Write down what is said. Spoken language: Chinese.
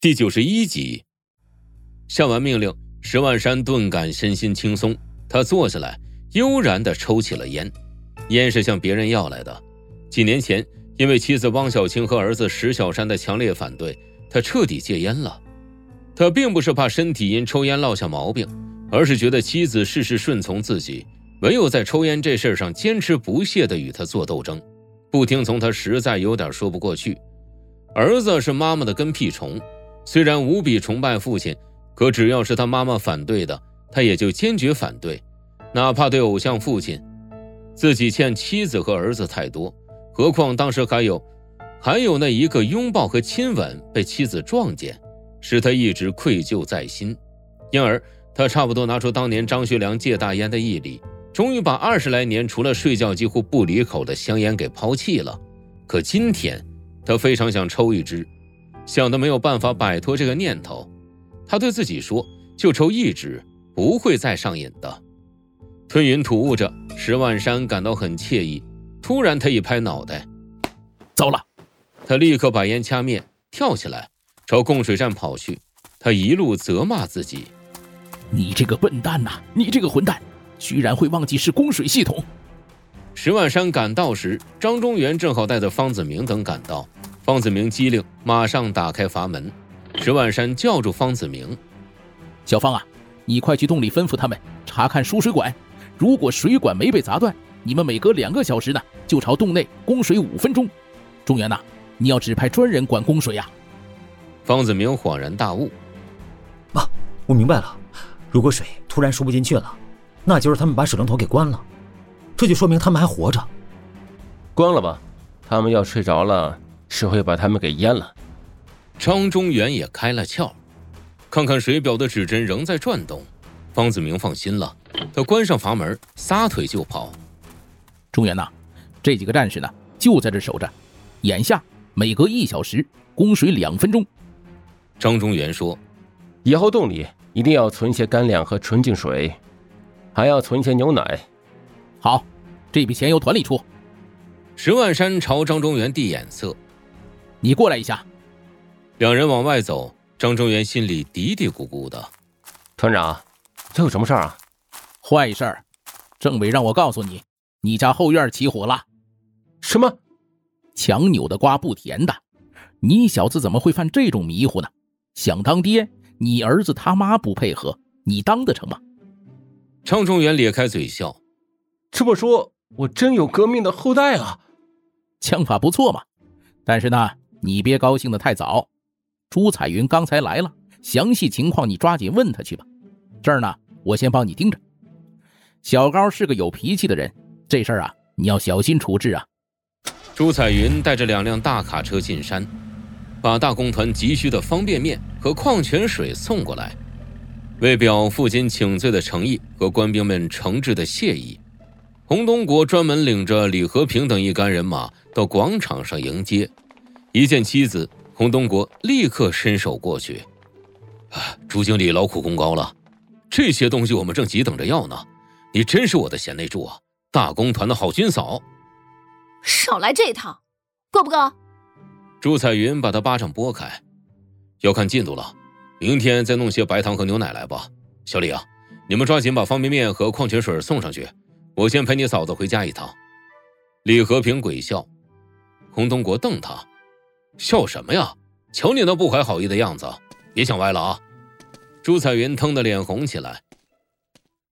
第91集。下完命令，石万山顿感身心轻松，他坐下来悠然地抽起了烟，烟是向别人要来的。几年前因为妻子汪小青和儿子石小山的强烈反对，他彻底戒烟了。他并不是怕身体因抽烟落下毛病，而是觉得妻子事事顺从自己，唯有在抽烟这事上坚持不懈地与他做斗争，不听从他实在有点说不过去。儿子是妈妈的跟屁虫，虽然无比崇拜父亲，可只要是他妈妈反对的，他也就坚决反对，哪怕对偶像父亲。自己欠妻子和儿子太多，何况当时还有那一个拥抱和亲吻被妻子撞见，使他一直愧疚在心。因而他差不多拿出当年张学良戒大烟的毅力，终于把20来年除了睡觉几乎不离口的香烟给抛弃了。可今天他非常想抽一支，想得没有办法摆脱这个念头。他对自己说，就抽一支，不会再上瘾的。吞云吐雾着，石万山感到很惬意。突然他一拍脑袋， 糟了！ 他立刻把烟掐灭，跳起来朝供水站跑去。他一路责骂自己， 你这个笨蛋啊，你这个混蛋，居然会忘记是供水系统。 石万山赶到时，张中原正好带着方子明等赶到。方子明机灵，马上打开阀门。石万山叫住方子明， 小方啊，你快去洞里吩咐他们查看输水管，如果水管没被砸断，你们每隔2个小时呢就朝洞内供水5分钟。中原呐，你要指派专人管供水啊。 方子明恍然大悟， 妈，我明白了，如果水突然输不进去了，那就是他们把水龙头给关了，这就说明他们还活着。 关了吧，他们要睡着了，是会把他们给淹了。 张中原也开了窍，看看水表的指针仍在转动，方子明放心了，他关上阀门，撒腿就跑。 中原呐，这几个战士呢就在这守着，眼下每隔1小时供水2分钟。 张中原说， 以后洞里一定要存些干粮和纯净水，还要存些牛奶。 好，这笔钱由团里出。 石万山朝张中原递眼色， 你过来一下。 两人往外走，张中原心里嘀嘀咕咕的， 团长，这有什么事儿啊？ 坏事儿，政委让我告诉你，你家后院起火了。 什么？ 强扭的瓜不甜的，你小子怎么会犯这种迷糊呢？想当爹，你儿子他妈不配合，你当得成吗？ 张中原咧开嘴笑， 这么说我真有革命的后代啊。 枪法不错嘛，但是呢，你别高兴得太早。朱彩云刚才来了，详细情况你抓紧问他去吧。这儿呢，我先帮你盯着。小高是个有脾气的人，这事儿啊，你要小心处置啊。 朱彩云带着2辆大卡车进山，把大公团急需的方便面和矿泉水送过来。为表父亲请罪的诚意和官兵们诚挚的谢意，洪东国专门领着李和平等一干人马到广场上迎接。一见妻子，洪东国立刻伸手过去，朱经理劳苦功高了，这些东西我们正急等着要呢，你真是我的贤内助啊，大公团的好军嫂。 少来这一套，够不够？ 朱彩云把他巴掌拨开，要看进度了，明天再弄些白糖和牛奶来吧。小李啊，你们抓紧把方便面和矿泉水送上去，我先陪你嫂子回家一趟。李和平鬼笑，洪东国瞪他，笑什么呀？瞧你那不怀好意的样子，别想歪了啊！朱彩云腾的脸红起来，